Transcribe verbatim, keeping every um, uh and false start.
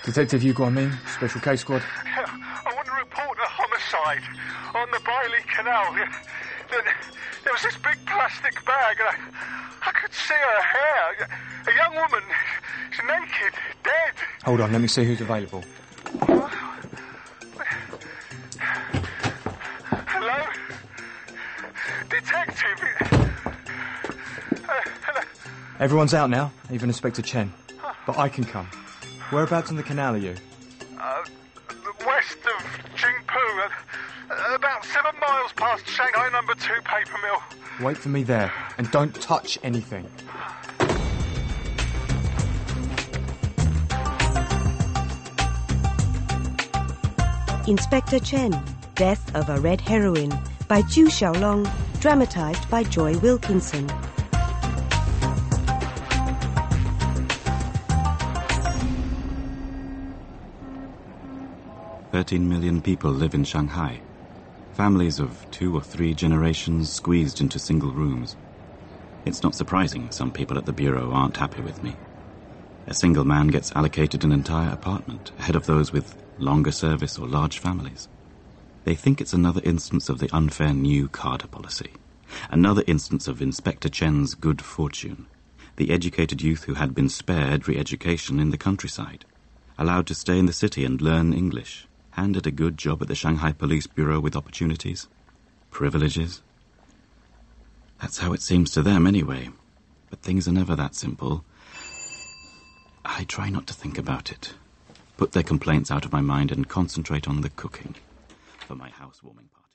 Detective Hugo Amin, Special Case Squad. Yeah, I want to report a homicide on the Bailey Canal. There, there was this big plastic bag, and I, I could see her hair. A young woman, she's naked, dead. Hold on, let me see who's available. Hello? Detective? Uh, hello? Everyone's out now, even Inspector Chen. But I can come. Whereabouts on the canal are you? Uh, west of Jingpu, uh, about seven miles past Shanghai number two paper mill. Wait for me there, and don't touch anything. Inspector Chen, Death of a Red Heroine, by Zhu Xiaolong, dramatised by Joy Wilkinson. Thirteen million people live in Shanghai. Families of two or three generations squeezed into single rooms. It's not surprising some people at the Bureau aren't happy with me. A single man gets allocated an entire apartment, ahead of those with longer service or large families. They think it's another instance of the unfair new Carter policy. Another instance of Inspector Chen's good fortune. The educated youth who had been spared re-education in the countryside. Allowed to stay in the city and learn English. Handed a good job at the Shanghai Police Bureau with opportunities. Privileges. That's how it seems to them anyway. But things are never that simple. I try not to think about it. Put their complaints out of my mind and concentrate on the cooking for my housewarming party.